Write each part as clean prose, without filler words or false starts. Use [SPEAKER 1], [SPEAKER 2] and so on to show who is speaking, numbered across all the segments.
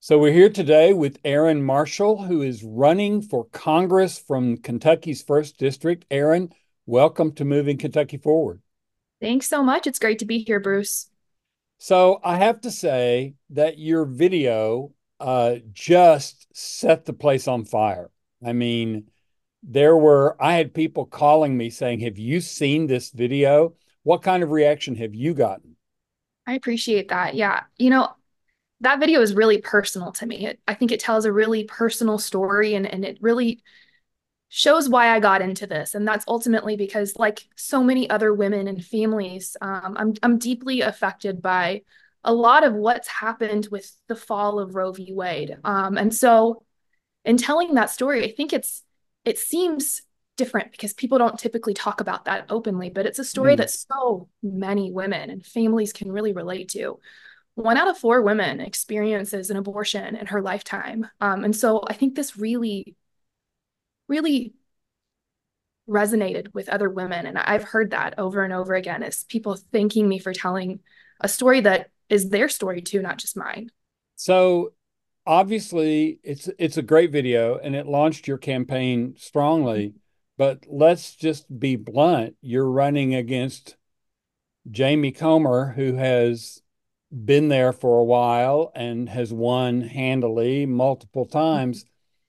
[SPEAKER 1] So we're here today with Erin Marshall, who is running for Congress from Kentucky's first district. Erin, welcome to Moving Kentucky Forward.
[SPEAKER 2] Thanks so much. It's great to be here, Bruce.
[SPEAKER 1] So I have to say that your video just set the place on fire. I mean, I had people calling me saying, "Have you seen this video? What kind of reaction have you gotten?"
[SPEAKER 2] I appreciate that. Yeah. That video is really personal to me. I think it tells a really personal story and it really shows why I got into this. And that's ultimately because, like so many other women and families, I'm deeply affected by a lot of what's happened with the fall of Roe v. Wade. And so in telling that story, I think it seems different because people don't typically talk about that openly, but it's a story
[SPEAKER 1] Mm.
[SPEAKER 2] that so many women and families can really relate to. One out of four women experiences an abortion in her lifetime. And so I think this really resonated with other women. And I've heard that over and over again as people thanking me for telling a story that is their story too, not just mine.
[SPEAKER 1] So obviously it's a great video and it launched your campaign strongly, but let's just be blunt. You're running against Jamie Comer, who has been there for a while and has won handily multiple times.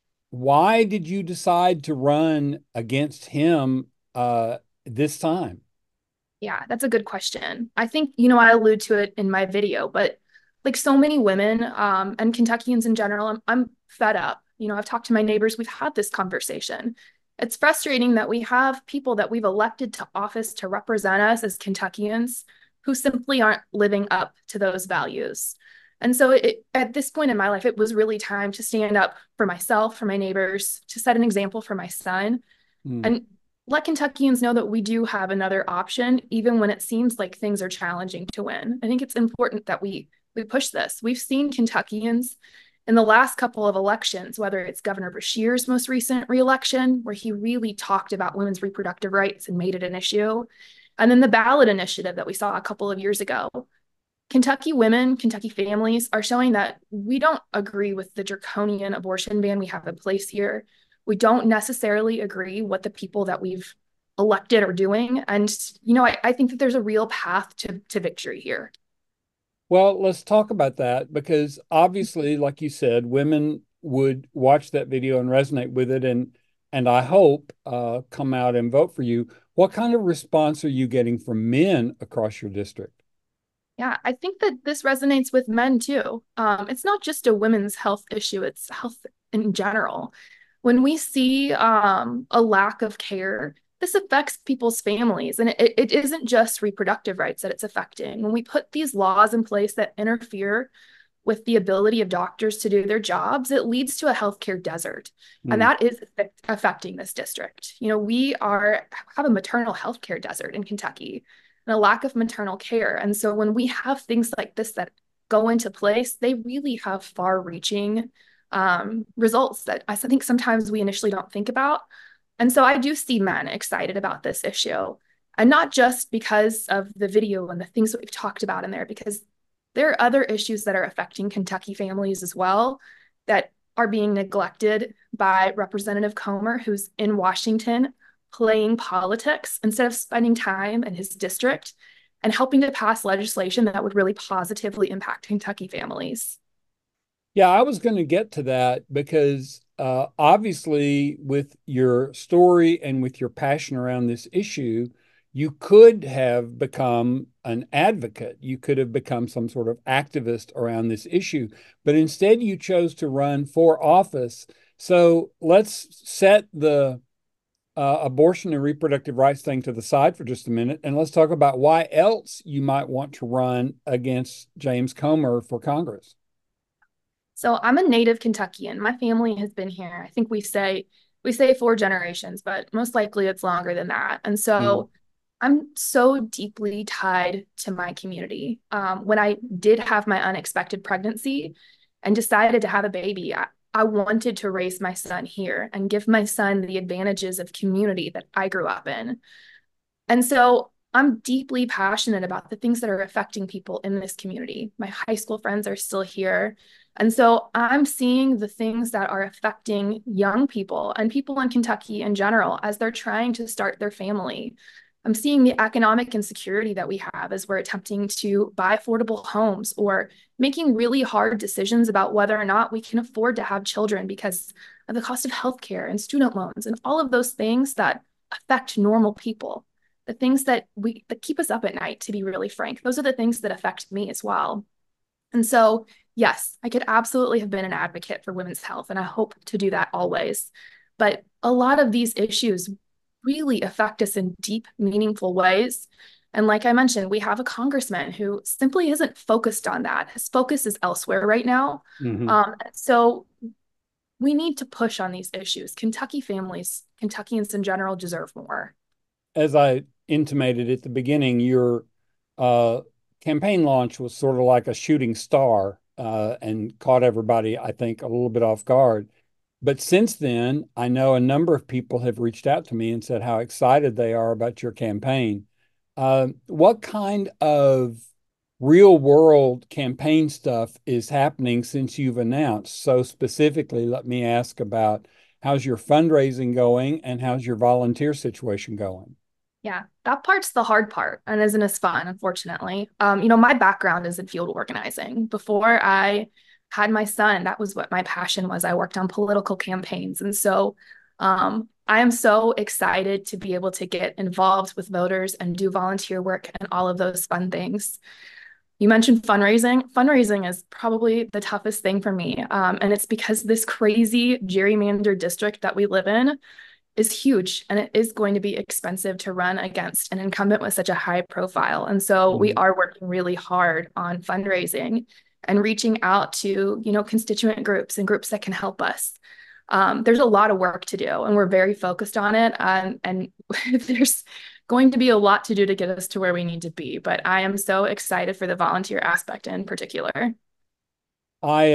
[SPEAKER 1] Why did you decide to run against him this time?
[SPEAKER 2] Yeah, that's a good question. I think, I allude to it in my video, but like so many women and Kentuckians in general, I'm fed up. I've talked to my neighbors, we've had this conversation. It's frustrating that we have people that we've elected to office to represent us as Kentuckians who simply aren't living up to those values. And so at this point in my life, it was really time to stand up for myself, for my neighbors, to set an example for my son.
[SPEAKER 1] Hmm.
[SPEAKER 2] And let Kentuckians know that we do have another option, even when it seems like things are challenging to win. I think it's important that we push this. We've seen Kentuckians in the last couple of elections, whether it's Governor Beshear's most recent reelection, where he really talked about women's reproductive rights and made it an issue, and then the ballot initiative that we saw a couple of years ago. Kentucky women, Kentucky families are showing that we don't agree with the draconian abortion ban we have in place here. We don't necessarily agree what the people that we've elected are doing. And, I think that there's a real path to victory here.
[SPEAKER 1] Well, let's talk about that because obviously, like you said, women would watch that video and resonate with it, and I hope come out and vote for you. What kind of response are you getting from men across your district?
[SPEAKER 2] Yeah, I think that this resonates with men too. It's not just a women's health issue, it's health in general. When we see a lack of care, this affects people's families, and it isn't just reproductive rights that it's affecting. When we put these laws in place that interfere with the ability of doctors to do their jobs, it leads to a healthcare desert. And
[SPEAKER 1] Hmm.
[SPEAKER 2] that is affecting this district. Have a maternal healthcare desert in Kentucky and a lack of maternal care. And so when we have things like this that go into place, they really have far-reaching results that I think sometimes we initially don't think about. And so I do see men excited about this issue. And not just because of the video and the things that we've talked about in there, because there are other issues that are affecting Kentucky families as well that are being neglected by Representative Comer, who's in Washington playing politics instead of spending time in his district and helping to pass legislation that would really positively impact Kentucky families.
[SPEAKER 1] Yeah, I was going to get to that because obviously, with your story and with your passion around this issue, you could have become an advocate. You could have become some sort of activist around this issue, but instead you chose to run for office. So let's set the abortion and reproductive rights thing to the side for just a minute, and let's talk about why else you might want to run against James Comer for Congress.
[SPEAKER 2] So I'm a native Kentuckian. My family has been here. I think we say four generations, but most likely it's longer than that. And
[SPEAKER 1] Mm.
[SPEAKER 2] so I'm so deeply tied to my community. When I did have my unexpected pregnancy and decided to have a baby, I wanted to raise my son here and give my son the advantages of community that I grew up in. And so I'm deeply passionate about the things that are affecting people in this community. My high school friends are still here. And so I'm seeing the things that are affecting young people and people in Kentucky in general as they're trying to start their family. I'm seeing the economic insecurity that we have as we're attempting to buy affordable homes or making really hard decisions about whether or not we can afford to have children because of the cost of healthcare and student loans and all of those things that affect normal people, the things that keep us up at night, to be really frank. Those are the things that affect me as well. And so, yes, I could absolutely have been an advocate for women's health, and I hope to do that always. But a lot of these issues really affect us in deep, meaningful ways. And like I mentioned, we have a congressman who simply isn't focused on that. His focus is elsewhere right now.
[SPEAKER 1] Mhm.
[SPEAKER 2] So we need to push on these issues. Kentucky families, Kentuckians in general, deserve more.
[SPEAKER 1] As I intimated at the beginning, your uh, campaign launch was sort of like a shooting star and caught everybody, I think, a little bit off guard. But since then, I know a number of people have reached out to me and said how excited they are about your campaign. What kind of real world campaign stuff is happening since you've announced? So, specifically, let me ask about how's your fundraising going and how's your volunteer situation going?
[SPEAKER 2] Yeah, that part's the hard part and isn't as fun, unfortunately. My background is in field organizing. Before I had my son, that was what my passion was. I worked on political campaigns. And so I am so excited to be able to get involved with voters and do volunteer work and all of those fun things. You mentioned fundraising. Fundraising is probably the toughest thing for me. And it's because this crazy gerrymandered district that we live in is huge and it is going to be expensive to run against an incumbent with such a high profile. And so we
[SPEAKER 1] Mhm.
[SPEAKER 2] are working really hard on fundraising and reaching out to, constituent groups and groups that can help us. There's a lot of work to do and we're very focused on it. And there's going to be a lot to do to get us to where we need to be. But I am so excited for the volunteer aspect in particular.
[SPEAKER 1] I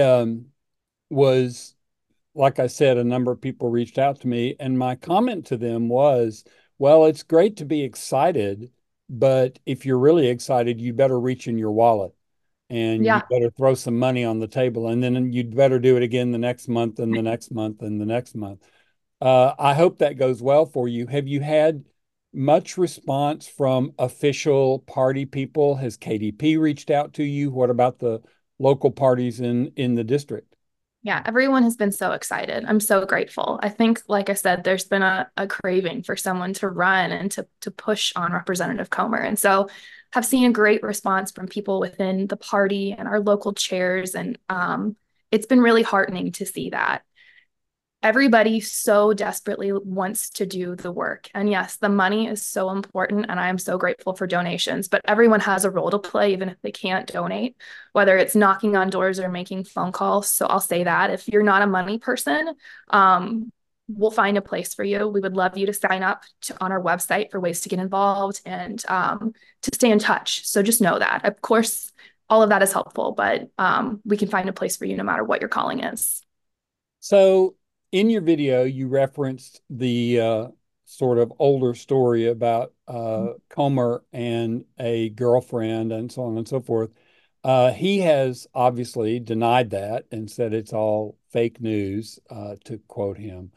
[SPEAKER 1] was, like I said, a number of people reached out to me, and my comment to them was, well, it's great to be excited, but if you're really excited, you better reach in your wallet and you
[SPEAKER 2] Yeah.
[SPEAKER 1] better throw some money on the table, and then you'd better do it again the next month and the next month and the next month. I hope that goes well for you. Have you had much response from official party people? Has KDP reached out to you? What about the local parties in the district?
[SPEAKER 2] Yeah, everyone has been so excited. I'm so grateful. I think, like I said, there's been a craving for someone to run and to push on Representative Comer. And so have seen a great response from people within the party and our local chairs. And it's been really heartening to see that. Everybody so desperately wants to do the work. And yes, the money is so important. And I am so grateful for donations, but everyone has a role to play, even if they can't donate, whether it's knocking on doors or making phone calls. So I'll say that if you're not a money person, we'll find a place for you. We would love you to sign up on our website for ways to get involved and to stay in touch. So just know that. Of course, all of that is helpful, but we can find a place for you no matter what your calling is.
[SPEAKER 1] So, in your video, you referenced the sort of older story about Comer and a girlfriend and so on and so forth. He has obviously denied that and said it's all fake news, to quote him.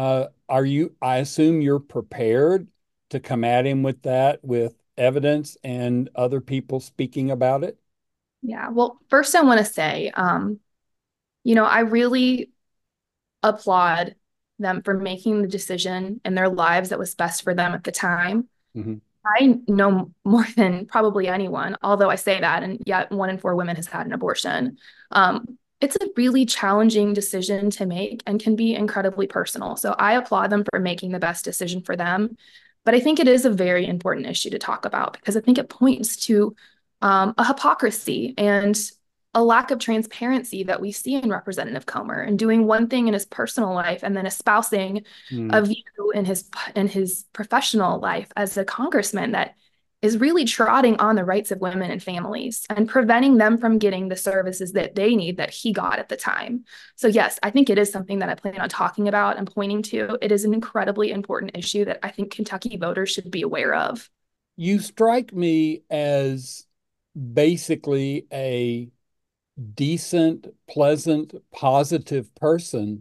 [SPEAKER 1] I assume you're prepared to come at him with that, with evidence and other people speaking about it?
[SPEAKER 2] Yeah. Well, first I want to say, I really applaud them for making the decision in their lives that was best for them at the time.
[SPEAKER 1] Mhm.
[SPEAKER 2] I know more than probably anyone, although I say that, and yet 1 in 4 women has had an abortion. It's a really challenging decision to make and can be incredibly personal. So I applaud them for making the best decision for them. But I think it is a very important issue to talk about because I think it points to a hypocrisy and a lack of transparency that we see in Representative Comer and doing one thing in his personal life and then espousing a
[SPEAKER 1] Mm.
[SPEAKER 2] view in his professional life as a congressman that is really trotting on the rights of women and families and preventing them from getting the services that they need that he got at the time. So yes, I think it is something that I plan on talking about and pointing to. It is an incredibly important issue that I think Kentucky voters should be aware of.
[SPEAKER 1] You strike me as basically a decent, pleasant, positive person.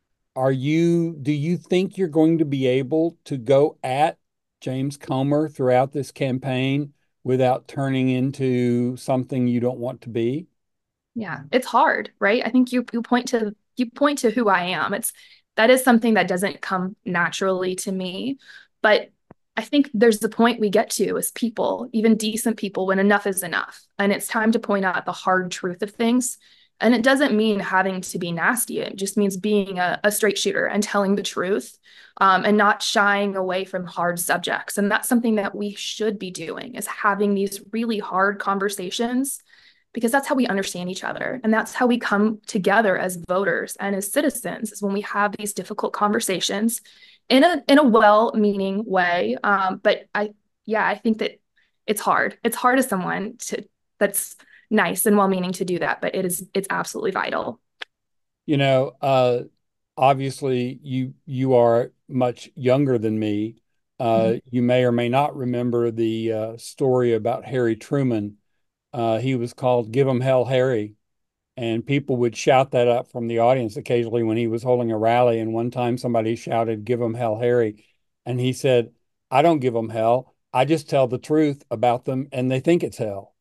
[SPEAKER 1] Do you think you're going to be able to go at James Comer throughout this campaign without turning into something you don't want to be?
[SPEAKER 2] Yeah, it's hard, right? I think you point to who I am. It's that is something that doesn't come naturally to me, but I think there's the point we get to as people, even decent people, when enough is enough. And it's time to point out the hard truth of things. And it doesn't mean having to be nasty. It just means being a straight shooter and telling the truth, and not shying away from hard subjects. And that's something that we should be doing is having these really hard conversations because that's how we understand each other. And that's how we come together as voters and as citizens is when we have these difficult conversations in a well-meaning way. But I think that it's hard. It's hard as someone to that's nice and well-meaning to do that, but it's absolutely vital.
[SPEAKER 1] You know, obviously you are much younger than me.
[SPEAKER 2] Mhm.
[SPEAKER 1] You may or may not remember the story about Harry Truman. He was called "Give 'em Hell, Harry," and people would shout that up from the audience occasionally when he was holding a rally. And one time somebody shouted, "Give 'em hell, Harry," and he said, "I don't give them hell. I just tell the truth about them, and they think it's hell."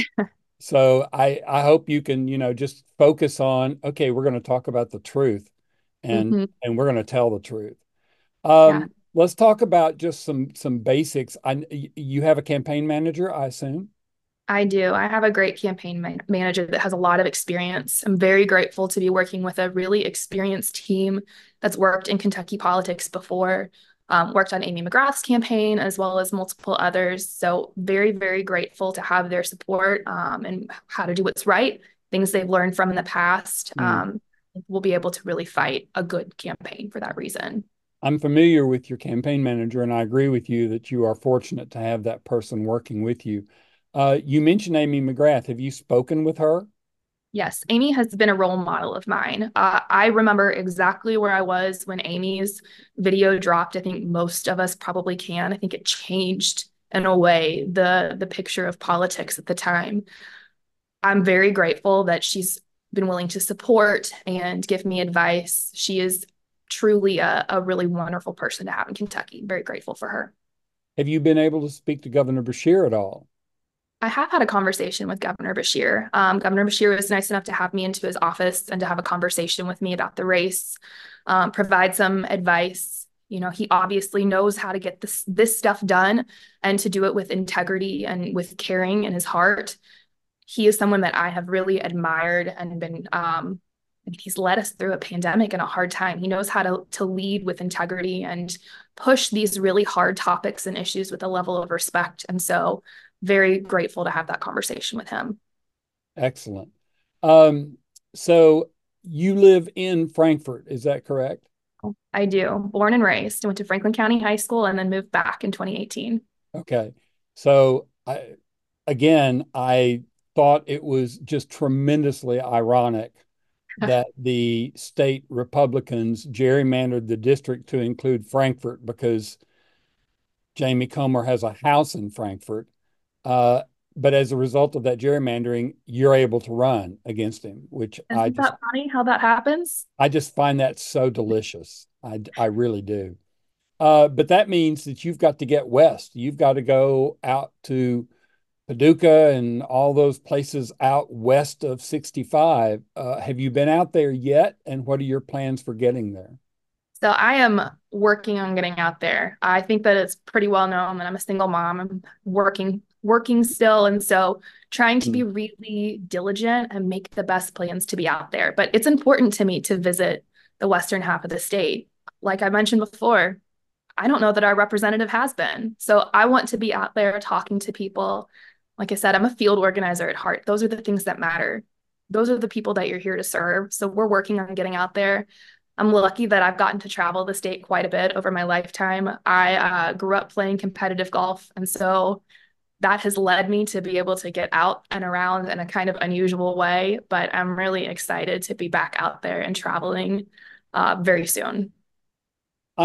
[SPEAKER 1] So I hope you can, just focus on, okay, we're going to talk about the truth and
[SPEAKER 2] Mhm.
[SPEAKER 1] and we're going to tell the truth.
[SPEAKER 2] Yeah.
[SPEAKER 1] Let's talk about just some basics. You have a campaign manager, I assume.
[SPEAKER 2] I do. I have a great campaign manager that has a lot of experience. I'm very grateful to be working with a really experienced team that's worked in Kentucky politics before, worked on Amy McGrath's campaign as well as multiple others. So, very, very grateful to have their support, and how to do what's right, things they've learned from in the past.
[SPEAKER 1] Hmm.
[SPEAKER 2] We'll be able to really fight a good campaign for that reason.
[SPEAKER 1] I'm familiar with your campaign manager, and I agree with you that you are fortunate to have that person working with you. You mentioned Amy McGrath. Have you spoken with her?
[SPEAKER 2] Yes, Amy has been a role model of mine. I remember exactly where I was when Amy's video dropped. I think most of us probably can. I think it changed in a way the picture of politics at the time. I'm very grateful that she's been willing to support and give me advice. She is truly a really wonderful person to have in Kentucky. Very grateful for her.
[SPEAKER 1] Have you been able to speak to Governor Beshear at all?
[SPEAKER 2] I have had a conversation with Governor Beshear. Governor Beshear was nice enough to have me into his office and to have a conversation with me about the race, provide some advice. You know, he obviously knows how to get this stuff done and to do it with integrity and with caring in his heart. He is someone that I have really admired and been. He's led us through a pandemic and a hard time. He knows how to lead with integrity and push these really hard topics and issues with a level of respect. And so very grateful to have that conversation with him.
[SPEAKER 1] Excellent. Um, so you live in Frankfort, is that correct?
[SPEAKER 2] I do. Born and raised. I went to Franklin County High School and then moved back in 2018.
[SPEAKER 1] Okay. So I thought it was just tremendously ironic that the state Republicans gerrymandered the district to include Frankfort because Jamie Comer has a house in Frankfort. Uh, but as a result of that gerrymandering, you're able to run against him, which
[SPEAKER 2] Isn't that funny how that happens?
[SPEAKER 1] I just find that so delicious. I really do. But that means that you've got to get west. You've got to go out to Paducah and all those places out west of 65. Have you been out there yet? And what are your plans for getting there?
[SPEAKER 2] So I am working on getting out there. I think that it's pretty well known that I'm a single mom. I'm working still. And so trying to be
[SPEAKER 1] Hmm.
[SPEAKER 2] really diligent and make the best plans to be out there. But it's important to me to visit the western half of the state. Like I mentioned before, I don't know that our representative has been. So I want to be out there talking to people. Like I said, I'm a field organizer at heart. Those are the things that matter. Those are the people that you're here to serve. So we're working on getting out there. I'm lucky that I've gotten to travel the state quite a bit over my lifetime. I grew up playing competitive golf. And so that has led me to be able to get out and around in a kind of unusual way. But I'm really excited to be back out there and traveling very soon.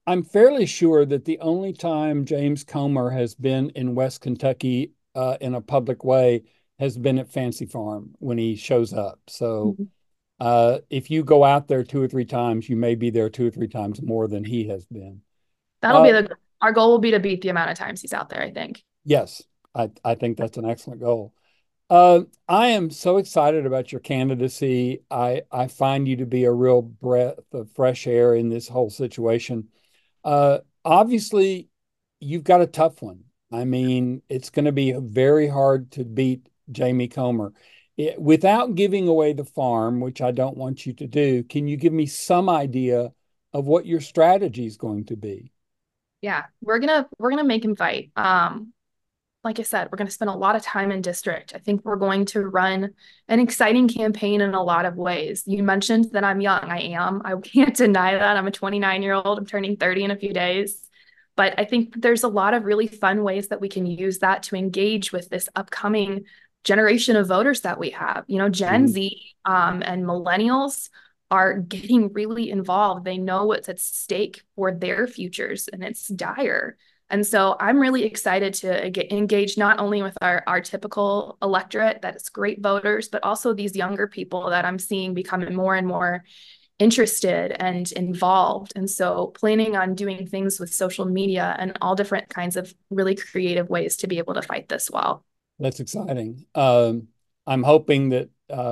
[SPEAKER 1] I'm fairly sure that the only time James Comer has been in West Kentucky in a public way has been at Fancy Farm when he shows up. So
[SPEAKER 2] Mhm.
[SPEAKER 1] if you go out there two or three times, you may be there two or three times more than he has been.
[SPEAKER 2] That'll
[SPEAKER 1] Uh,
[SPEAKER 2] be our goal will be to beat the amount of times he's out there, I think.
[SPEAKER 1] yes, I think that's an excellent goal. I am so excited about your candidacy. I find you to be a real breath of fresh air in this whole situation. Obviously, you've got a tough one. I mean, it's going to be very hard to beat Jamie Comer. Without giving away the farm, which I don't want you to do, can you give me some idea of what your strategy is going to be?
[SPEAKER 2] Yeah, we're gonna make him fight. Like I said, we're gonna spend a lot of time in district. I think we're going to run an exciting campaign in a lot of ways. You mentioned that I'm young. I am. I can't deny that. I'm a 29-year-old. I'm turning 30 in a few days. But I think there's a lot of really fun ways that we can use that to engage with this upcoming generation of voters that we have. You know, Gen
[SPEAKER 1] Mhm.
[SPEAKER 2] Z and millennials are getting really involved. They know what's at stake for their futures, and it's dire. And so I'm really excited to engage not only with our typical electorate that is great voters, but also these younger people that I'm seeing becoming more and more interested and involved. And so planning on doing things with social media and all different kinds of really creative ways to be able to fight this well.
[SPEAKER 1] That's exciting. I'm hoping that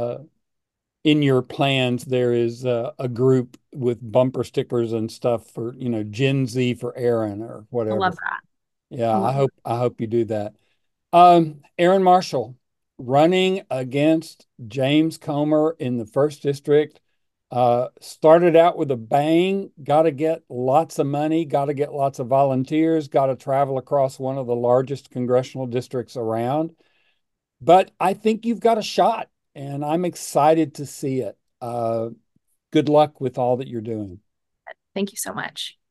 [SPEAKER 1] in your plans there is a group with bumper stickers and stuff for, Gen Z for Aaron or
[SPEAKER 2] I love
[SPEAKER 1] whatever.
[SPEAKER 2] that.
[SPEAKER 1] Yeah,
[SPEAKER 2] I
[SPEAKER 1] I
[SPEAKER 2] love
[SPEAKER 1] hope
[SPEAKER 2] that.
[SPEAKER 1] I hope you do that. Aaron Marshall running against James Comer in the first district. Started out with a bang, got to get lots of money, got to get lots of volunteers, got to travel across one of the largest congressional districts around. But I think you've got a shot, and I'm excited to see it. Good luck with all that you're doing.
[SPEAKER 2] Thank you so much.